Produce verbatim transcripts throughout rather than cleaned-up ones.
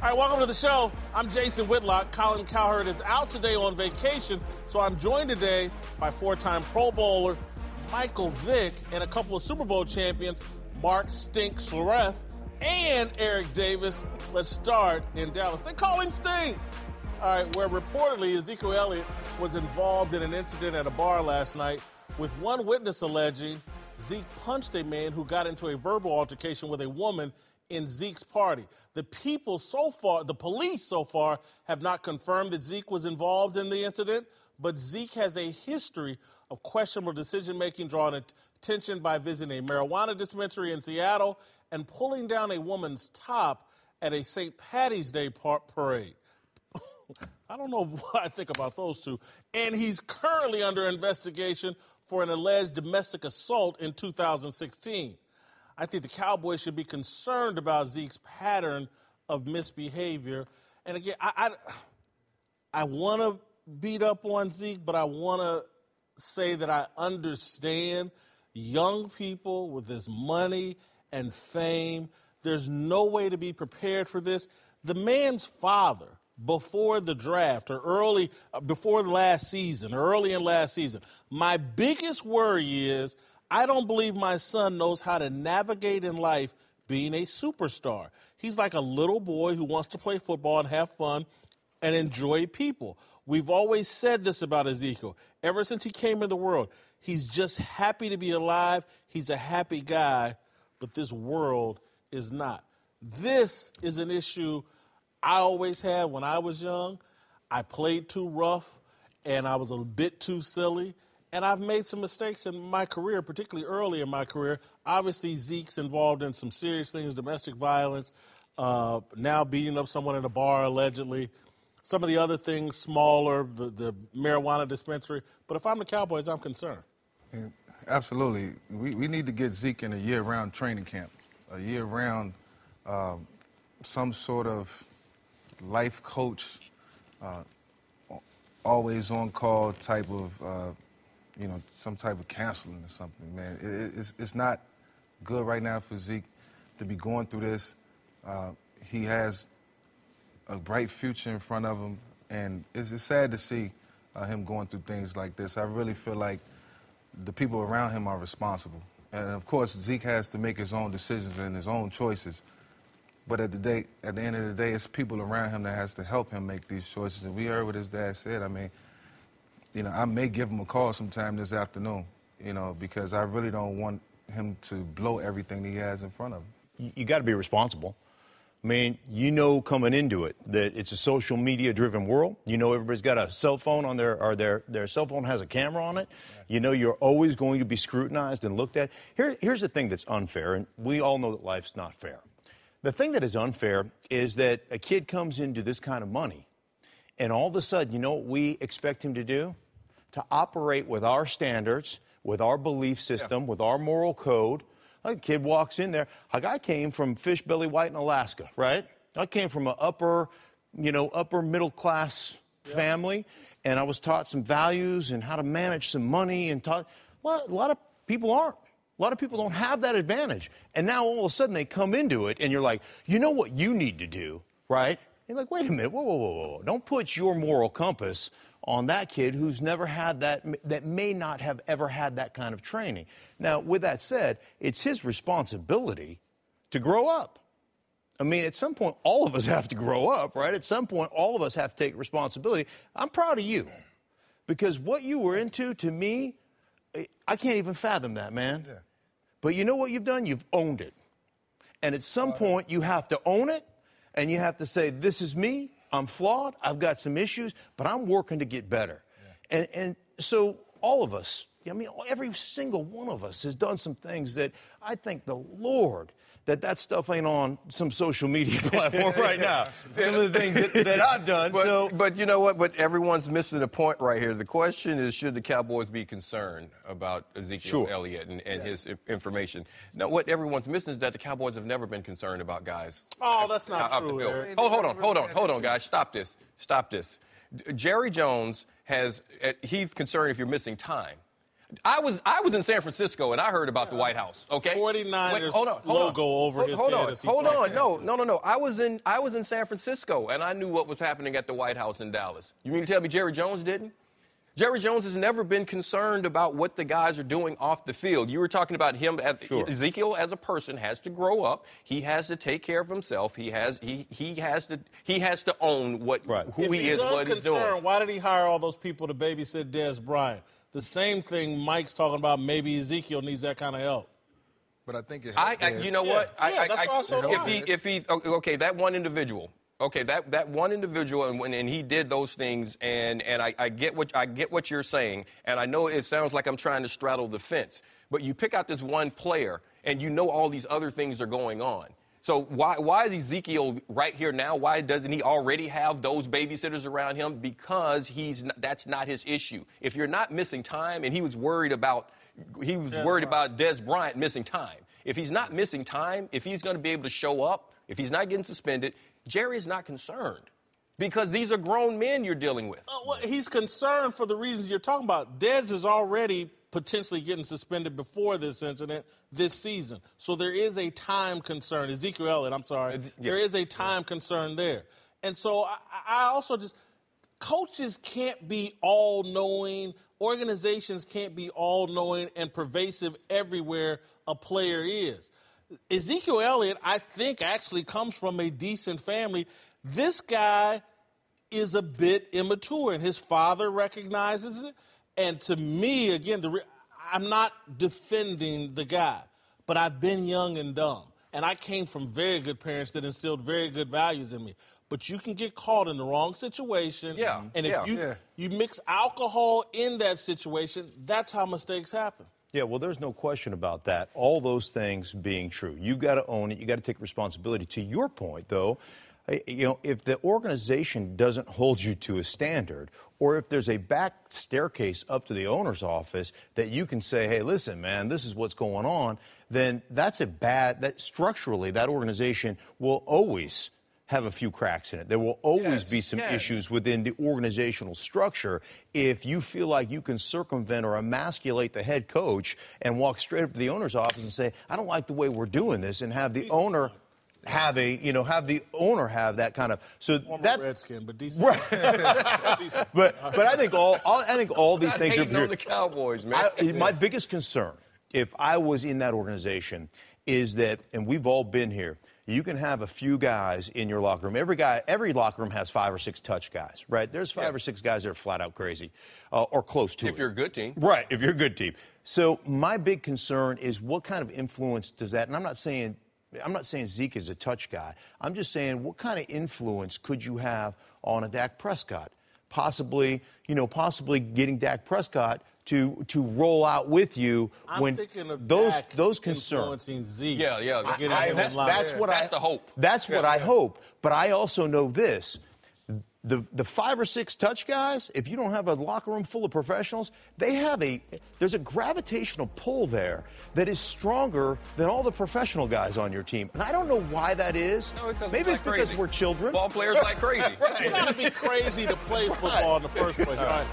All right, welcome to the show. I'm Jason Whitlock. Colin Cowherd is out today on vacation, so I'm joined today by four-time Pro Bowler Michael Vick and a couple of Super Bowl champions, Mark Stink Schlereth and Eric Davis. Let's start in Dallas. They call him Stink. All right, where reportedly Ezekiel Elliott was involved in an incident at a bar last night with one witness alleging Zeke punched a man who got into a verbal altercation with a woman in Zeke's party. The people so far, the police so far, have not confirmed that Zeke was involved in the incident, but Zeke has a history of questionable decision-making, drawing attention by visiting a marijuana dispensary in Seattle and pulling down a woman's top at a Saint Patty's Day par- parade. I don't know what I think about those two. And he's currently under investigation for an alleged domestic assault in two thousand sixteen. I think the Cowboys should be concerned about Zeke's pattern of misbehavior. And again, I I, I want to beat up on Zeke, but I want to say that I understand young people with this money and fame. There's no way to be prepared for this. The man's father, before the draft or early, before the last season, early in last season, my biggest worry is I don't believe my son knows how to navigate in life being a superstar. He's like a little boy who wants to play football and have fun and enjoy people. We've always said this about Ezekiel. Ever since he came in the world, he's just happy to be alive. He's a happy guy, but this world is not. This is an issue I always had when I was young. I played too rough, and I was a bit too silly. And I've made some mistakes in my career, particularly early in my career. Obviously, Zeke's involved in some serious things, domestic violence, uh, now beating up someone in a bar, allegedly. Some of the other things, smaller, the, the marijuana dispensary. But if I'm the Cowboys, I'm concerned. Yeah, absolutely. We, we need to get Zeke in a year-round training camp, a year-round uh, some sort of life coach, uh, always on call type of, uh, you know, some type of counseling or something, man. It, it's, it's not good right now for Zeke to be going through this. Uh, he has a bright future in front of him, and it's, it's sad to see uh, him going through things like this. I really feel like the people around him are responsible. And, of course, Zeke has to make his own decisions and his own choices. But at the day, at the end of the day, it's people around him that has to help him make these choices. And we heard what his dad said. I mean, you know, I may give him a call sometime this afternoon, you know, because I really don't want him to blow everything he has in front of him. You, you got to be responsible. I mean, you know coming into it that it's a social media-driven world. You know everybody's got a cell phone on their, or their, their cell phone has a camera on it. You know you're always going to be scrutinized and looked at. Here, here's the thing that's unfair, and we all know that life's not fair. The thing that is unfair is that a kid comes into this kind of money, and all of a sudden, you know what we expect him to do? To operate with our standards, with our belief system, yeah. with our moral code. Like a kid walks in there. Like I came from Fish Belly White in Alaska, right? I came from an upper, you know, upper middle class yeah. family, and I was taught some values and how to manage some money. And taught a lot, a lot of people aren't. A lot of people don't have that advantage. And now all of a sudden they come into it, and you're like, you know what you need to do, right? You're like, wait a minute, whoa, whoa, whoa, whoa. Don't put your moral compass on that kid who's never had that, that may not have ever had that kind of training. Now, with that said, it's his responsibility to grow up. I mean, at some point, all of us have to grow up, right? At some point, all of us have to take responsibility. I'm proud of you, because what you were into, to me, I can't even fathom that, man. Yeah. But you know what you've done? You've owned it. And at some point, you have to own it, and you have to say, this is me. I'm flawed, I've got some issues, but I'm working to get better. Yeah. And, and so all of us, I mean, every single one of us has done some things that I think the Lord, that that stuff ain't on some social media platform right now. Some of the things that, that I've done. But, so. but you know what? But everyone's missing a point right here. The question is, should the Cowboys be concerned about Ezekiel sure. Elliott and, and yes. his information? Now, what everyone's missing is that the Cowboys have never been concerned about guys. Oh, that's not out, true, out Eric. Oh, hold on, hold on, hold on, guys. Stop this. Stop this. Jerry Jones has, he's concerned if you're missing time. I was I was in San Francisco and I heard about the White House. Okay, forty-niners Wait, hold on, hold logo on. over hold, his hold head. On, as he hold talked. on, no, no, no, no. I was in I was in San Francisco and I knew what was happening at the White House in Dallas. You mean to tell me Jerry Jones didn't? Jerry Jones has never been concerned about what the guys are doing off the field. You were talking about him. Sure. Ezekiel, as a person, has to grow up. He has to take care of himself. He has he he has to he has to own what right. who if he is, what he's doing. Why did he hire all those people to babysit Dez Bryant? The same thing Mike's talking about. Maybe Ezekiel needs that kind of help. But I think it. I, I you know yeah. what? Yeah, I, that's I, also I, if he if he okay, that one individual. Okay, that, that one individual, and when and he did those things, and, and I, I get what I get what you're saying, and I know it sounds like I'm trying to straddle the fence, but you pick out this one player, and you know all these other things are going on. So why why is Ezekiel right here now? Why doesn't he already have those babysitters around him? Because he's not, that's not his issue. If you're not missing time, and he was worried about he was Dez worried Bryant. about Dez Bryant missing time. If he's not missing time, if he's going to be able to show up, if he's not getting suspended, Jerry is not concerned because these are grown men you're dealing with. Uh, well, he's concerned for the reasons you're talking about. Dez is already potentially getting suspended before this incident this season. So there is a time concern. Ezekiel Elliott, I'm sorry. Uh, yeah. There is a time yeah. concern there. And so I, I also just, coaches can't be all-knowing. Organizations can't be all-knowing and pervasive everywhere a player is. Ezekiel Elliott, I think, actually comes from a decent family. This guy is a bit immature, and his father recognizes it. And to me, again, the re- I'm not defending the guy, but I've been young and dumb. And I came from very good parents that instilled very good values in me. But you can get caught in the wrong situation. Yeah, and if yeah, you, yeah. you mix alcohol in that situation, that's how mistakes happen. Yeah, well, there's no question about that. All those things being true. You've got to own it. You've got to take responsibility. To your point, though, you know, if the organization doesn't hold you to a standard, or if there's a back staircase up to the owner's office that you can say, hey, listen, man, this is what's going on, then that's a bad, that structurally that organization will always have a few cracks in it. There will always yes, be some yes. issues within the organizational structure if you feel like you can circumvent or emasculate the head coach and walk straight up to the owner's office and say, I don't like the way we're doing this, and have the decent owner have a, you know, have the owner have that kind of, so Former that Redskin, but decent. Right. decent. but but I think all, all I think all these Not things are hating on the Cowboys, man. I, my biggest concern, if I was in that organization, is that, and we've all been here, you can have a few guys in your locker room. Every guy, every locker room has five or six touch guys, right? There's five yeah. or six guys that are flat out crazy, uh, or close to if it. you're a good team. Right, if you're a good team. So my big concern is what kind of influence does that, and I'm not saying, I'm not saying Zeke is a touch guy. I'm just saying what kind of influence could you have on a Dak Prescott? Possibly, you know, possibly getting Dak Prescott to to roll out with you I'm when thinking of those Dak those concerns. influencing Zeke. Yeah, yeah. to get I- him in that's, line. that's what That's I the hope. That's what Yeah, I yeah. hope. But I also know this. The, the five or six touch guys, if you don't have a locker room full of professionals, they have a, there's a gravitational pull there that is stronger than all the professional guys on your team. And I don't know why that is. No, because Maybe it's it's like because crazy. we're children. Ball players like crazy. You got to be crazy to play football in the first place, right?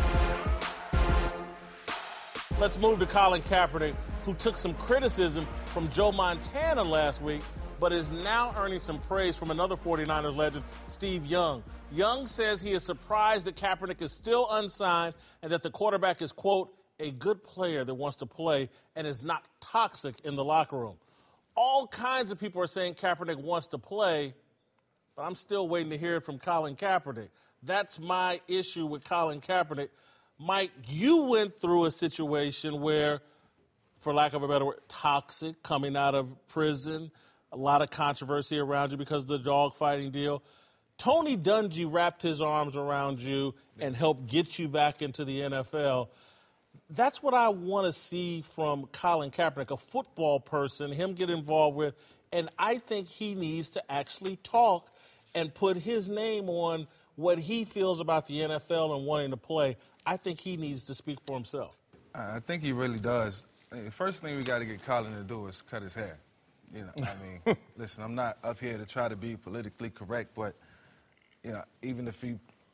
Let's move to Colin Kaepernick, who took some criticism from Joe Montana last week, but is now earning some praise from another forty-niners legend, Steve Young. Young says he is surprised that Kaepernick is still unsigned and that the quarterback is, quote, a good player that wants to play and is not toxic in the locker room. All kinds of people are saying Kaepernick wants to play, but I'm still waiting to hear it from Colin Kaepernick. That's my issue with Colin Kaepernick. Mike, you went through a situation where, for lack of a better word, toxic, coming out of prison, a lot of controversy around you because of the dogfighting deal. Tony Dungy wrapped his arms around you and helped get you back into the N F L. That's what I want to see from Colin Kaepernick, a football person, him get involved with, and I think he needs to actually talk and put his name on what he feels about the N F L and wanting to play. I think he needs to speak for himself. I think he really does. The first thing we got to get Colin to do is cut his hair. You know, I mean, listen, I'm not up here to try to be politically correct, but, you know, even if he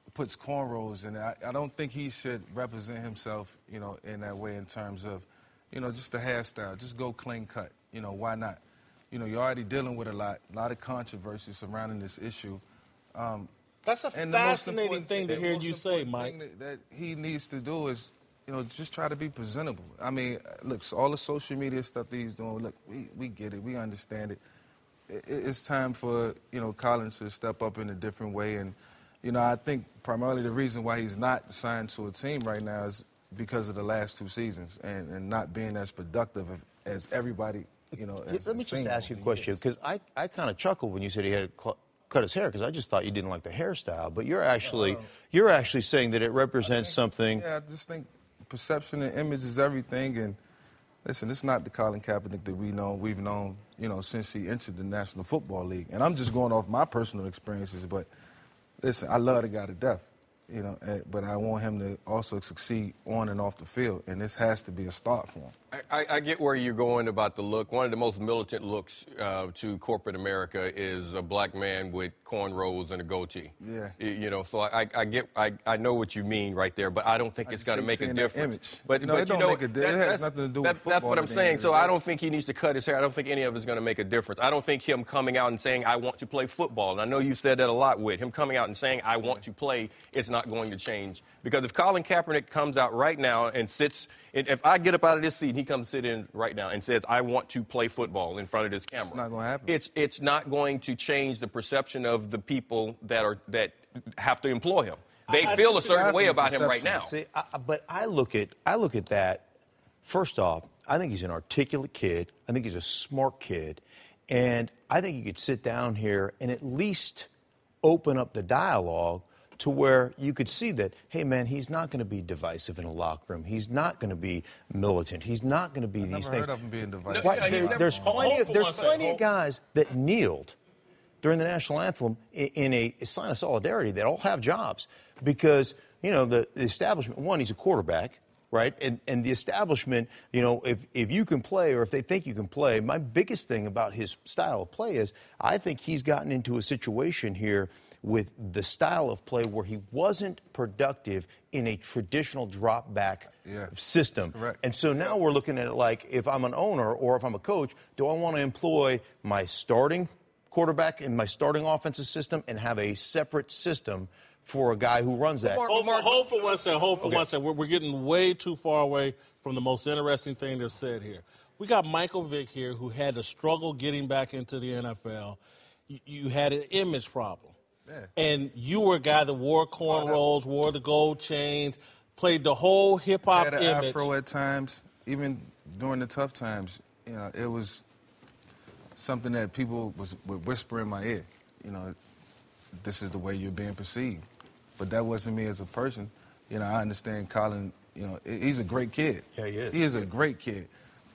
puts cornrows in it. I, I don't think he should represent himself, you know, in that way in terms of, you know, just the hairstyle. Just go clean cut. You know, why not? You know, you're already dealing with a lot, a lot of controversy surrounding this issue. Um, That's a fascinating thing to hear you say, Mike. That, that he needs to do is, you know, just try to be presentable. I mean, look, so all the social media stuff that he's doing, look, we, we get it. We understand it. it. It's time for, you know, Collins to step up in a different way. And, you know, I think primarily the reason why he's not signed to a team right now is because of the last two seasons and, and not being as productive as everybody, you know, as Let me just ask you a question, because I, I kind of chuckled when you said he had cl- cut his hair, because I just thought you didn't like the hairstyle. But you're actually, uh, you're actually saying that it represents think, something. Yeah, I just think perception and image is everything. And listen, it's not the Colin Kaepernick that we know, we've known, you know, since he entered the National Football League. And I'm just going off my personal experiences, but listen, I love the guy to death, you know, but I want him to also succeed on and off the field, and this has to be a start for him. I, I get where you're going about the look. One of the most militant looks uh, to corporate America is a black man with cornrows and a goatee. Yeah. You know, so I, I get, I, I know what you mean right there, but I don't think I it's going to make a difference. Image. But, you know, but it don't you know, make a difference. It has nothing to do that, with football. That's what I'm saying. So I don't think he needs to cut his hair. I don't think any of it's going to make a difference. I don't think him coming out and saying, I want to play football, and I know you said that a lot, Whit. Him coming out and saying, I want to play, it's not going to change. Because if Colin Kaepernick comes out right now and sits, if I get up out of this seat and he comes sit in right now and says, I want to play football in front of this camera. It's not going to happen. It's, it's not going to change the perception of the people that are that have to employ him. They I, feel I a certain way about perception. him right now. See, I, but I look at I look at that. First off, I think he's an articulate kid. I think he's a smart kid. And I think you could sit down here and at least open up the dialogue to where you could see that, hey, man, he's not going to be divisive in a locker room. He's not going to be militant. He's not going to be I've these never things. heard of him being divisive. Right, Yeah, there, never, there's plenty of, there's plenty second. of guys that kneeled during the national anthem in, in a, a sign of solidarity that all have jobs because, you know, the, the establishment, one, he's a quarterback, right? And and the establishment, you know, if, if you can play or if they think you can play, my biggest thing about his style of play is I think he's gotten into a situation here with the style of play where he wasn't productive in a traditional drop back yeah, system. correct. And so now we're looking at it like if I'm an owner or if I'm a coach, do I want to employ my starting quarterback in my starting offensive system and have a separate system for a guy who runs that? Hold for, hold for one second. Hold for okay. one second. We're, we're getting way too far away from the most interesting thing that's said here. We got Michael Vick here who had to struggle getting back into the N F L. You, you had an image problem. Yeah. And you were a guy that wore cornrows, wore the gold chains, played the whole hip-hop had an image. Afro at times, even during the tough times. You know, it was something that people was, would whisper in my ear. You know, this is the way you're being perceived. But that wasn't me as a person. You know, I understand Colin, you know, he's a great kid. Yeah, he is. He is a great kid.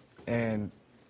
And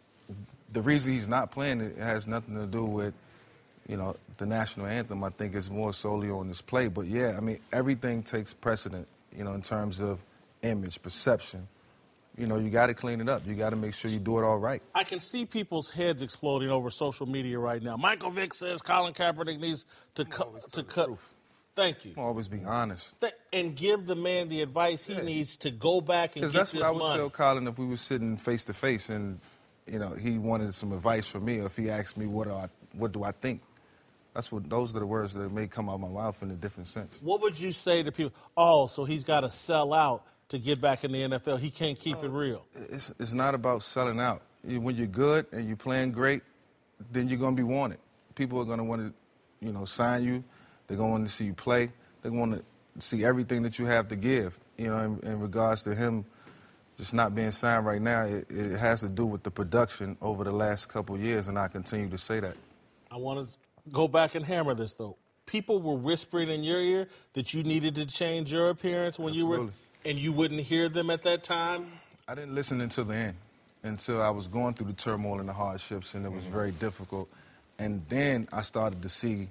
the reason he's not playing it has nothing to do with, you know, the national anthem. I think it's more solely on this play. But, yeah, I mean, everything takes precedent, you know, in terms of image, perception. You know, you got to clean it up. You got to make sure you do it all right. I can see people's heads exploding over social media right now. Michael Vick says Colin Kaepernick needs to, cu- to cut. Thank you. Always be honest. Th- and give the man the advice he yeah. needs to go back and get this money. Because that's what I would money. tell Colin if we were sitting face-to-face and, you know, he wanted some advice from me or if he asked me what do I, what do I think. That's what, those are the words that may come out of my mouth in a different sense. What would you say to people? Oh, so he's got to sell out to get back in the N F L. He can't keep uh, it real. It's, it's not about selling out. You, when you're good and you're playing great, then you're going to be wanted. People are going to want to, you know, sign you. They're going to want to see you play. They want to see everything that you have to give. You know, in, in regards to him just not being signed right now, it, it has to do with the production over the last couple of years, and I continue to say that. I want to go back and hammer this, though. People were whispering in your ear that you needed to change your appearance when Absolutely. you were, and you wouldn't hear them at that time? I didn't listen until the end, until I was going through the turmoil and the hardships, and it was mm-hmm. very difficult. And then I started to see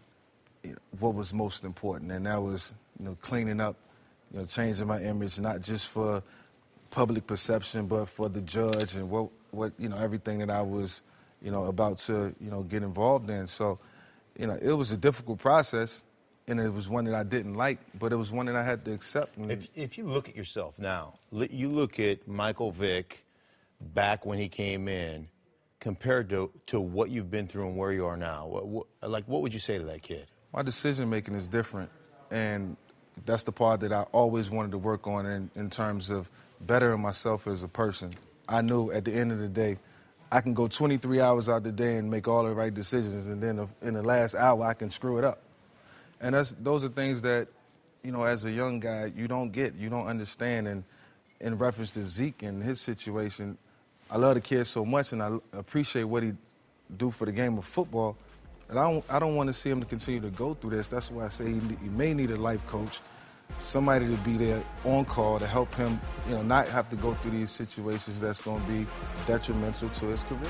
what was most important, and that was, you know, cleaning up, you know, changing my image, not just for public perception, but for the judge and what, what you know, everything that I was, you know, about to, you know, get involved in. So, you know, it was a difficult process, and it was one that I didn't like, but it was one that I had to accept. And if, if you look at yourself now, you look at Michael Vick back when he came in, compared to, to what you've been through and where you are now, what, what, like, what would you say to that kid? My decision-making is different, and that's the part that I always wanted to work on in, in terms of bettering myself as a person. I knew at the end of the day, I can go twenty-three hours out the day and make all the right decisions, and then in the last hour, I can screw it up. And that's, those are things that, you know, as a young guy, you don't get, you don't understand. And in reference to Zeke and his situation, I love the kid so much, and I appreciate what he do for the game of football. And I don't, I don't want to see him to continue to go through this. That's why I say he, he may need a life coach, somebody to be there on call to help him, you know, not have to go through these situations that's going to be detrimental to his career.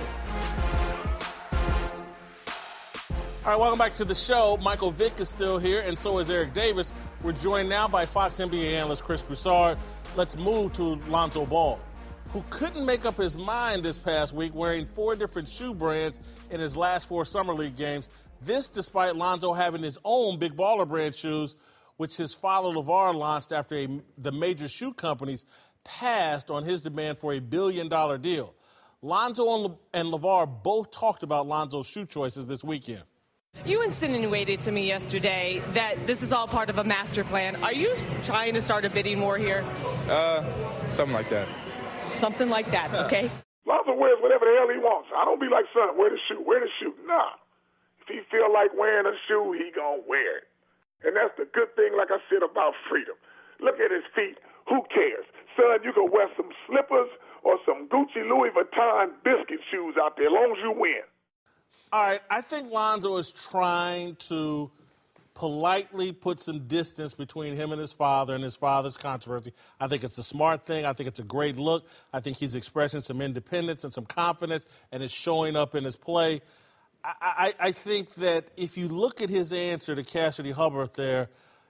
All right, welcome back to the show. Michael Vick is still here, and so is Eric Davis. We're joined now by Fox N B A analyst Chris Broussard. Let's move to Lonzo Ball, who couldn't make up his mind this past week, wearing four different shoe brands in his last four Summer League games. This despite Lonzo having his own Big Baller brand shoes, which his father LeVar launched after a, the major shoe companies passed on his demand for a billion-dollar deal. Lonzo and, Le, and LeVar both talked about Lonzo's shoe choices this weekend. You insinuated to me yesterday that this is all part of a master plan. Are you trying to start a bidding war here? Uh, something like that. Something like that, okay. Lonzo wears whatever the hell he wants. I don't be like, son, wear the shoe, wear the shoe. Nah. If he feel like wearing a shoe, he gonna wear it. And that's the good thing, like I said, about freedom. Look at his feet. Who cares? Son, you can wear some slippers or some Gucci Louis Vuitton biscuit shoes out there as long as you win. All right, I think Lonzo is trying to politely put some distance between him and his father and his father's controversy. I think it's a smart thing. I think it's a great look. I think he's expressing some independence and some confidence, and it's showing up in his play. I, I, I think that if you look at his answer to Cassidy Hubbard there,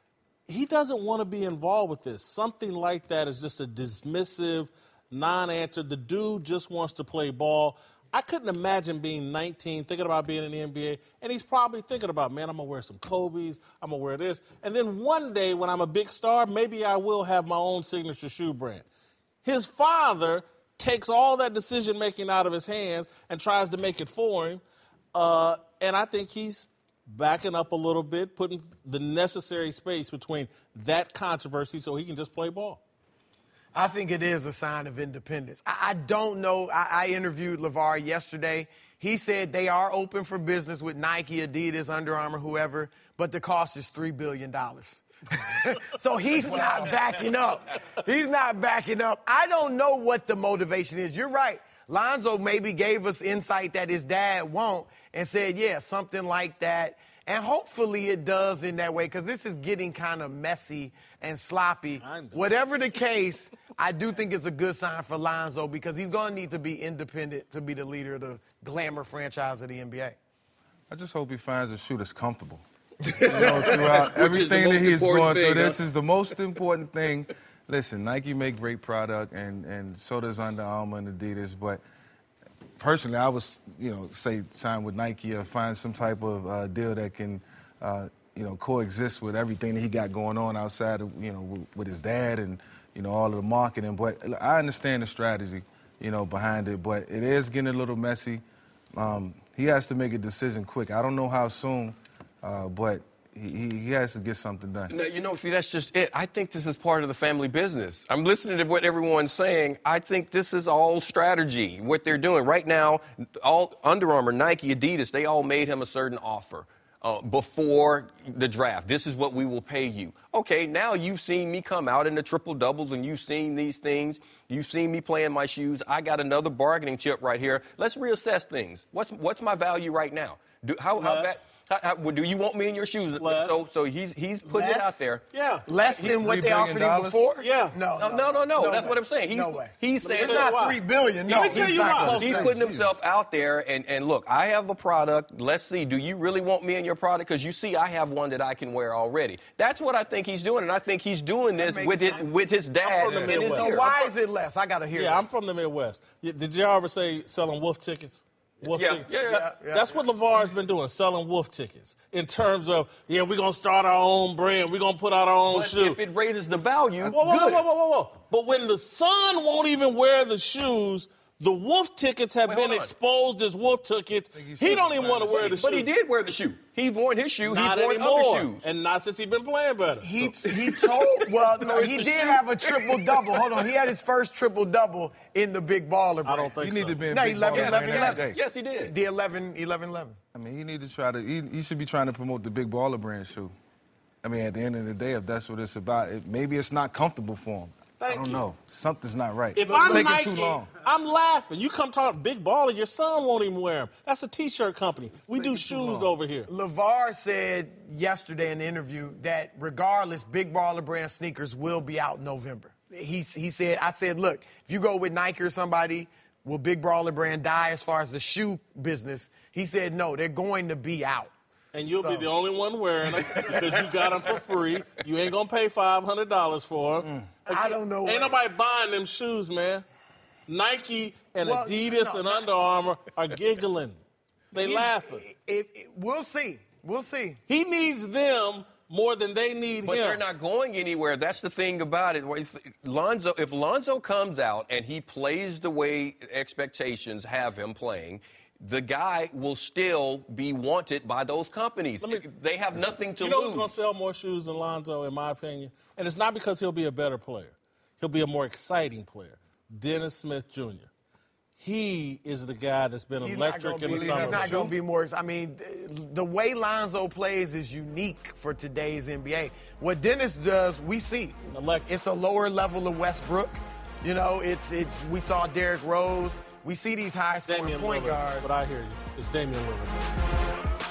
he doesn't want to be involved with this. Something like that is just a dismissive non-answer. The dude just wants to play ball. I couldn't imagine being nineteen, thinking about being in the N B A, and he's probably thinking about, man, I'm going to wear some Kobe's, I'm going to wear this. And then one day when I'm a big star, maybe I will have my own signature shoe brand. His father takes all that decision-making out of his hands and tries to make it for him, uh, and I think he's backing up a little bit, putting the necessary space between that controversy so he can just play ball. I think it is a sign of independence. I, I don't know. I, I interviewed LeVar yesterday. He said they are open for business with Nike, Adidas, Under Armour, whoever, but the cost is three billion dollars. So he's wow. not backing up. He's not backing up. I don't know what the motivation is. You're right. Lonzo maybe gave us insight that his dad won't and said, yeah, something like that. And hopefully it does in that way, because this is getting kind of messy and sloppy. Whatever the case, I do think it's a good sign for Lonzo, because he's going to need to be independent to be the leader of the glamour franchise of the N B A. I just hope he finds a shoe that's comfortable. You know, throughout everything that he's going thing, through, huh? This is the most important thing. Listen, Nike make great product, and, and so does Under Armour and Adidas, but personally, I would, you know, say sign with Nike or find some type of uh, deal that can, uh, you know, coexist with everything that he got going on outside of, you know, with, with his dad and, you know, all of the marketing. But I understand the strategy, you know, behind it, but it is getting a little messy. Um, he has to make a decision quick. I don't know how soon, uh, but he, he has to get something done. No, you know, see, that's just it. I think this is part of the family business. I'm listening to what everyone's saying. I think this is all strategy, what they're doing. Right now, all Under Armour, Nike, Adidas, they all made him a certain offer uh, before the draft. This is what we will pay you. Okay, now you've seen me come out in the triple-doubles, and you've seen these things. You've seen me playing my shoes. I got another bargaining chip right here. Let's reassess things. What's what's my value right now? Do, how, how bad? How, how, do you want me in your shoes? Less. So, so he's he's putting Less? it out there. Yeah, less than what they offered him before. Yeah, no, no, no, no. no. no That's way. what I'm saying. He's, no way. He's saying it's not three billion. No, Let me tell he's you not why. close. He's putting himself out there, and and look, I have a product. Let's see. Do you really want me in your product? Because you see, I have one that I can wear already. That's what I think he's doing, and I think he's doing this with his, with his dad I'm from the in his Midwest. ear. So why is it less? I got to hear. Yeah, this. I'm from the Midwest. Did y'all ever say selling wolf tickets? Wolf Yeah, tickets. yeah, yeah. yeah, That's yeah. what LeVar's been doing, selling wolf tickets. In terms of, yeah, we're going to start our own brand. We're going to put out our own But shoe. if it raises the value, Whoa, whoa, whoa, good. whoa, whoa, whoa, whoa. But when the Sun won't even wear the shoes, the wolf tickets have Wait, been hold on. exposed as wolf tickets. He don't even want to wear the shoe. But he did wear the shoe. He's worn his shoe. Not He's worn anymore. other shoes. And not since he's been playing better. He he told well no, it's he the did shoe. have a triple double. Hold on, he had his first triple double in the Big Baller brand. I don't think He so. need to be in No, Big eleven, Baller eleven, Brand eleven. every day. Yes, he did. The eleven, eleven, eleven. I mean, he need to try to. He, he should be trying to promote the Big Baller Brand shoe. I mean, at the end of the day, if that's what it's about, it, maybe it's not comfortable for him. Thank I don't you. know. Something's not right. If It's I'm taking Nike, too long. I'm laughing. You come talk Big Baller, your son won't even wear them. That's a T-shirt company. We do taking too shoes long. over here. LeVar said yesterday in the interview that regardless, Big Baller Brand sneakers will be out in November. He, he said, I said, look, if you go with Nike or somebody, will Big Baller Brand die as far as the shoe business? He said, no, they're going to be out. And you'll So- be the only one wearing them because you got them for free. You ain't going to pay five hundred dollars for them. I don't know Ain't what- nobody buying them shoes, man. Nike and Well, Adidas no, and no. Under Armour are giggling. They laughing. If, if, we'll see. We'll see. He needs them more than they need But him. they're not going anywhere. That's the thing about it. If Lonzo, if Lonzo comes out and he plays the way expectations have him playing, the guy will still be wanted by those companies. Let me- They have nothing to You know lose. who's going to sell more shoes than Lonzo, in my opinion? And it's not because he'll be a better player. He'll be a more exciting player. Dennis Smith Junior He is the guy that's been He's electric not in gonna the be, summer. He's not going to be more. I mean, th- the way Lonzo plays is unique for today's N B A. What Dennis does, we see. Electric. It's a lower level of Westbrook. You know, it's it's. We saw Derrick Rose. We see these high scoring Damian point Lillard, guards. but I hear you. It's Damian Lillard.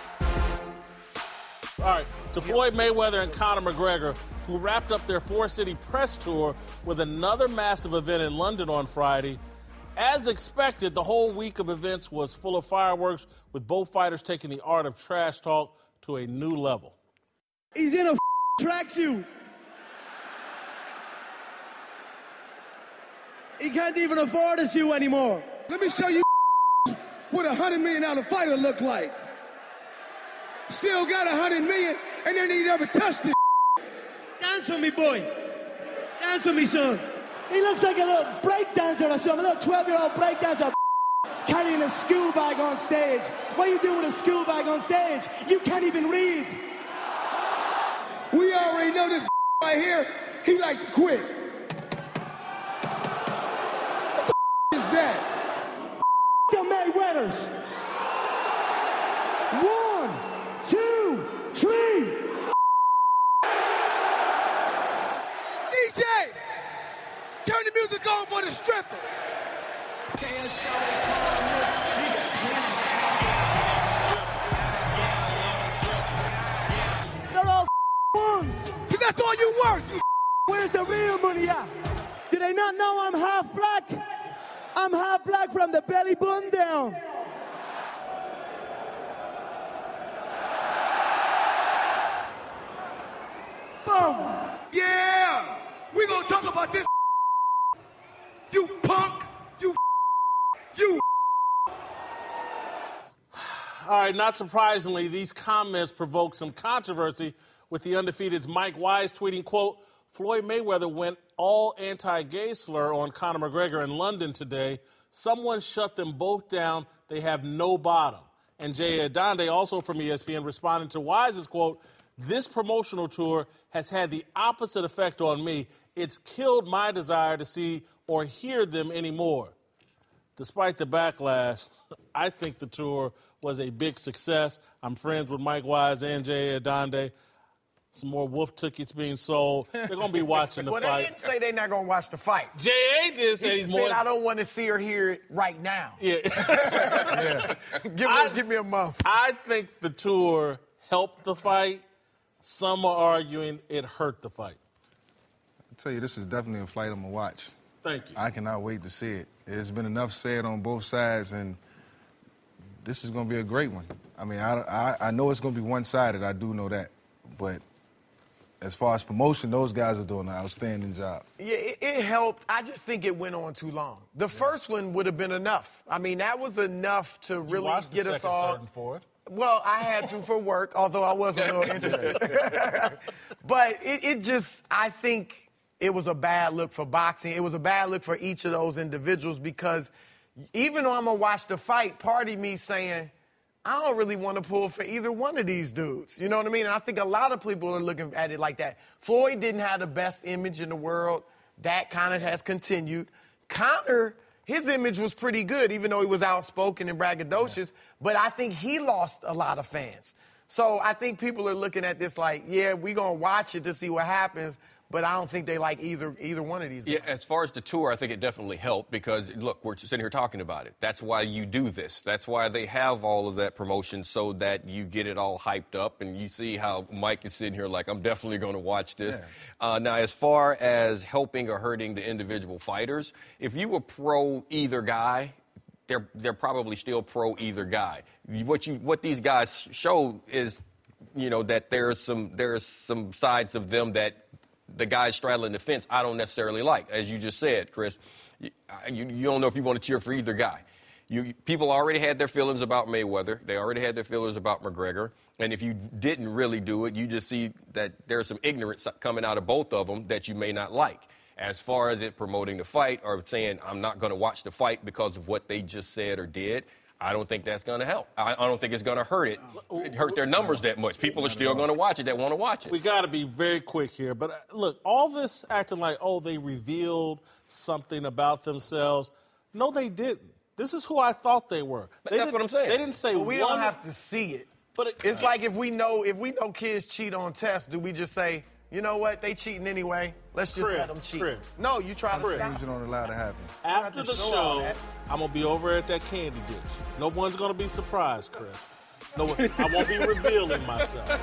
All right, to Floyd Mayweather and Conor McGregor, who wrapped up their four-city press tour with another massive event in London on Friday. As expected, the whole week of events was full of fireworks, with both fighters taking the art of trash talk to a new level. He's in a tracksuit. He can't even afford a shoe anymore. Let me show you what a hundred million dollar fighter look like. Still got a hundred million, and then he never touched it. Dance for me, boy. Dance for me, son. He looks like a little break dancer or something, a little twelve-year-old break dancer carrying a school bag on stage. What are you doing with a school bag on stage? You can't even read. We already know this right here. He like to quit. What the is that? The Mayweathers. One, two, three. D J, turn the music on for the stripper. They're all ones. Cause that's all you worth. You Where's the real money at? Do they not know I'm half black? I'm half black from the belly button down. Boom. Yeah, we gonna talk about this. You punk. You. You. All right, not surprisingly, these comments provoked some controversy, with the undefeated's Mike Wise tweeting, quote, Floyd Mayweather went all anti-gay slur on Conor McGregor in London today. Someone shut them both down. They have no bottom. And Jay Adande, also from E S P N, responding to Wise's quote, this promotional tour has had the opposite effect on me. It's killed my desire to see or hear them anymore. Despite the backlash, I think the tour was a big success. I'm friends with Mike Wise and Jay Adande. Some more wolf tickets being sold. They're going to be watching the well, fight. they didn't say they're not going to watch the fight. J A did say He he's said, more. I don't want to see or hear it right now. Yeah. yeah. give, me, I, give me a month. I think the tour helped the fight. Some are arguing it hurt the fight. I tell you, this is definitely a fight I'm gonna watch. Thank you. I cannot wait to see it. There's been enough said on both sides, and this is gonna be a great one. I mean, I, I, I know it's gonna be one-sided. I do know that, but as far as promotion, those guys are doing an outstanding job. Yeah, it, it helped. I just think it went on too long. The yeah. first one would have been enough. I mean, that was enough to you really get the us all. Third and fourth. Well, I had to for work, although I was a little interested. But it, it just, I think it was a bad look for boxing. It was a bad look for each of those individuals because even though I'm going to watch the fight, part of me saying, I don't really want to pull for either one of these dudes. You know what I mean? And I think a lot of people are looking at it like that. Floyd didn't have the best image in the world. That kind of has continued. Conor, his image was pretty good, even though he was outspoken and braggadocious. Yeah. But I think he lost a lot of fans. So I think people are looking at this like, yeah, we're going to watch it to see what happens. But I don't think they like either either one of these guys. Yeah, as far as the tour, I think it definitely helped because, look, we're sitting here talking about it. That's why you do this. That's why they have all of that promotion so that you get it all hyped up and you see how Mike is sitting here like, I'm definitely going to watch this. Yeah. Uh, now, as far as helping or hurting the individual fighters, if you were pro either guy, they're they're probably still pro either guy. What you what these guys show is, you know, that there's some there's some sides of them that the guys straddling the fence I don't necessarily like. As you just said, Chris, you, you, you don't know if you want to cheer for either guy. You, people already had their feelings about Mayweather. They already had their feelings about McGregor. And if you didn't really do it, you just see that there's some ignorance coming out of both of them that you may not like. As far as it promoting the fight or saying I'm not going to watch the fight because of what they just said or did, I don't think that's going to help. I, I don't think it's going to hurt it, it, hurt their numbers that much. People are still going to watch it that want to watch it. We got to be very quick here. But, uh, look, all this acting like, oh, they revealed something about themselves. No, they didn't. This is who I thought they were. They that's what I'm saying. They didn't say well, we one. don't have to see it. But it, It's uh, like if we know if we know kids cheat on tests, do we just say, you know what, they cheating anyway. Let's just Chris, let them cheat. Chris. No, you try Chris. to stop. You don't allow to happen. After the show show, I'm going to be over at that candy dish. No one's going to be surprised, Chris. No one, I won't be revealing myself.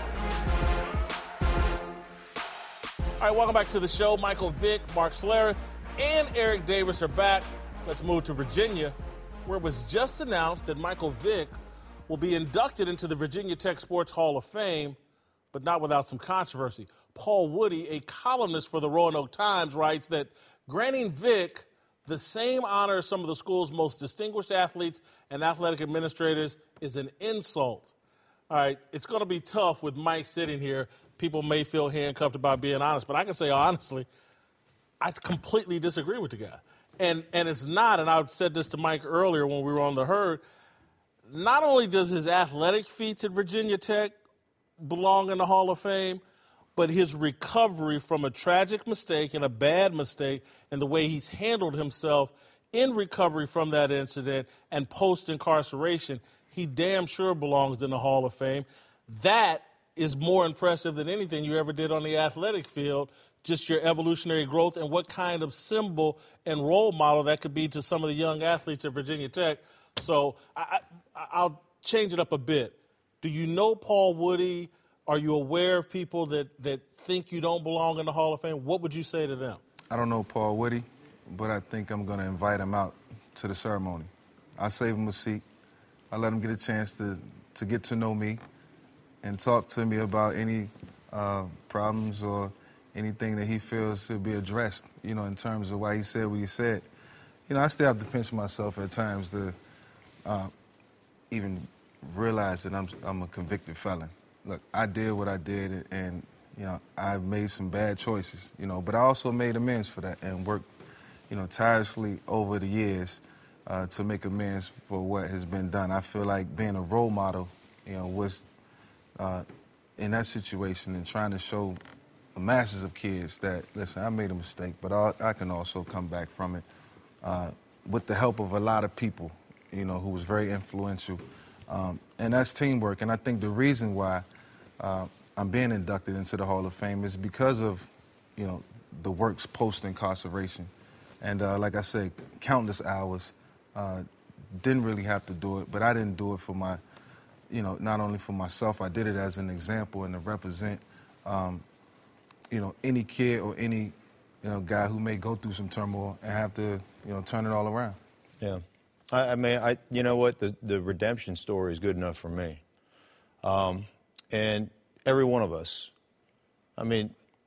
All right, welcome back to the show. Michael Vick, Mark Schlereth, and Eric Davis are back. Let's move to Virginia, where it was just announced that Michael Vick will be inducted into the Virginia Tech Sports Hall of Fame, but not without some controversy. Paul Woody, a columnist for the Roanoke Times, writes that granting Vick the same honor as some of the school's most distinguished athletes and athletic administrators is an insult. All right, it's going to be tough with Mike sitting here. People may feel handcuffed about being honest, but I can say honestly, I completely disagree with the guy. And and it's not, and I said this to Mike earlier when we were on the herd, not only does his athletic feats at Virginia Tech belong in the Hall of Fame, but his recovery from a tragic mistake and a bad mistake and the way he's handled himself in recovery from that incident and post-incarceration, he damn sure belongs in the Hall of Fame. That is more impressive than anything you ever did on the athletic field, just your evolutionary growth and what kind of symbol and role model that could be to some of the young athletes at Virginia Tech. So I, I, I'll change it up a bit. Do you know Paul Woody? Are you aware of people that, that think you don't belong in the Hall of Fame? What would you say to them? I don't know Paul Woody, but I think I'm going to invite him out to the ceremony. I'll save him a seat. I'll let him get a chance to, to get to know me and talk to me about any uh, problems or anything that he feels should be addressed, you know, in terms of why he said what he said. You know, I still have to pinch myself at times to uh, even realize that I'm, I'm a convicted felon. Look, I did what I did, and, you know, I made some bad choices, you know, but I also made amends for that and worked, you know, tirelessly over the years uh, to make amends for what has been done. I feel like being a role model, you know, was uh, in that situation and trying to show the masses of kids that, listen, I made a mistake, but I, I can also come back from it uh, with the help of a lot of people, you know, who was very influential. Um, and that's teamwork, and I think the reason why Uh, I'm being inducted into the Hall of Fame is because of, you know, the works post-incarceration. And uh, like I said, countless hours, uh, didn't really have to do it, but I didn't do it for my, you know, not only for myself, I did it as an example and to represent, um, you know, any kid or any, you know, guy who may go through some turmoil and have to, you know, turn it all around. Yeah. I, I mean, I, you know what, the, the redemption story is good enough for me. Um, And every one of us, I mean,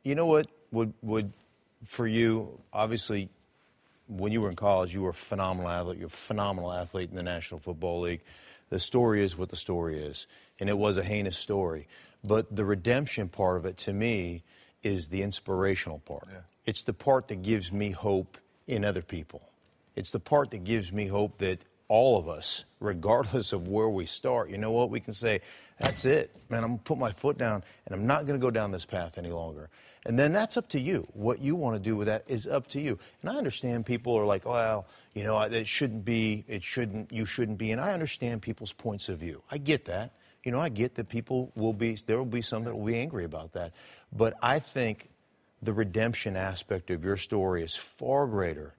you know what would would for you, obviously, when you were in college, you were a phenomenal athlete. You're a phenomenal athlete in the National Football League. The story is what the story is, and it was a heinous story. But the redemption part of it, to me, is the inspirational part. Yeah. It's the part that gives me hope in other people. It's the part that gives me hope that all of us, regardless of where we start, you know what, we can say, that's it, man, I'm going to put my foot down, and I'm not going to go down this path any longer. And then that's up to you. What you want to do with that is up to you. And I understand people are like, well, you know, it shouldn't be, it shouldn't, you shouldn't be. And I understand people's points of view. I get that. You know, I get that people will be, there will be some that will be angry about that. But I think the redemption aspect of your story is far greater.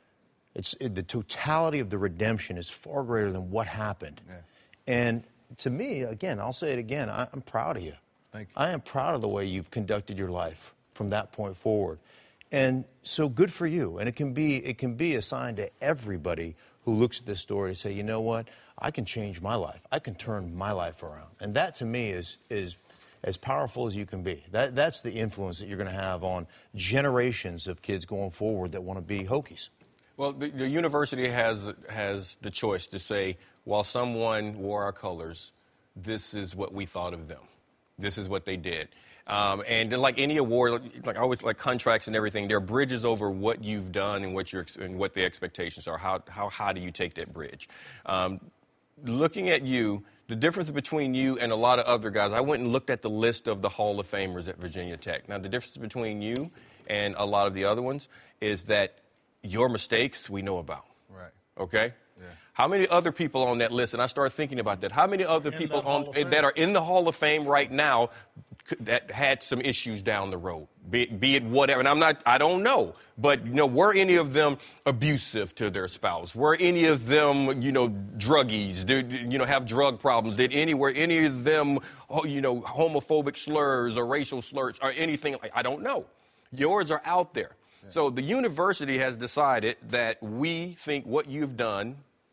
It's it, the totality of the redemption is far greater than what happened. Yeah. And to me, again, I'll say it again, I, I'm proud of you. Thank you. I am proud of the way you've conducted your life from that point forward. And so good for you. And it can be it can be a sign to everybody who looks at this story and say, you know what, I can change my life. I can turn my life around. And that to me is is as powerful as you can be. That that's the influence that you're going to have on generations of kids going forward that want to be Hokies. Well, the, the university has has the choice to say, while someone wore our colors, this is what we thought of them. This is what they did. Um, and like any award, like always, like contracts and everything, there are bridges over what you've done and what your and what the expectations are. How how high do you take that bridge? Um, looking at you, the difference between you and a lot of other guys, I went and looked at the list of the Hall of Famers at Virginia Tech. Now, the difference between you and a lot of the other ones is that your mistakes we know about. Right. Okay? Yeah. How many other people on that list, and I started thinking about that, how many other in people on that are in the Hall of Fame right now that had some issues down the road, be, be it whatever, and I'm not, I don't know, but, you know, were any of them abusive to their spouse? Were any of them, you know, druggies, did, you know, have drug problems? Did any, were any of them, you know, homophobic slurs or racial slurs or anything? Like, I don't know. Yours are out there. Yeah. So the university has decided that we think what you've done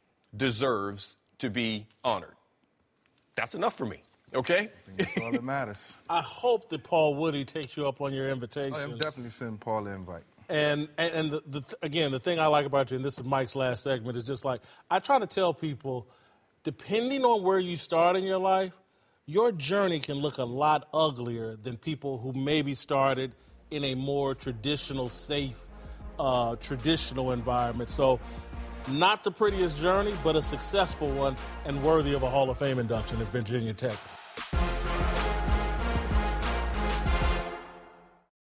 deserves to be honored. That's enough for me. Okay? I think that's all that matters. I hope that Paul Woody takes you up on your invitation. Oh, I'm definitely sending Paul an invite. And and, and the, the, again, the thing I like about you, and this is Mike's last segment, is just like, I try to tell people, depending on where you start in your life, your journey can look a lot uglier than people who maybe started in a more traditional, safe, uh, traditional environment. So not the prettiest journey, but a successful one and worthy of a Hall of Fame induction at Virginia Tech.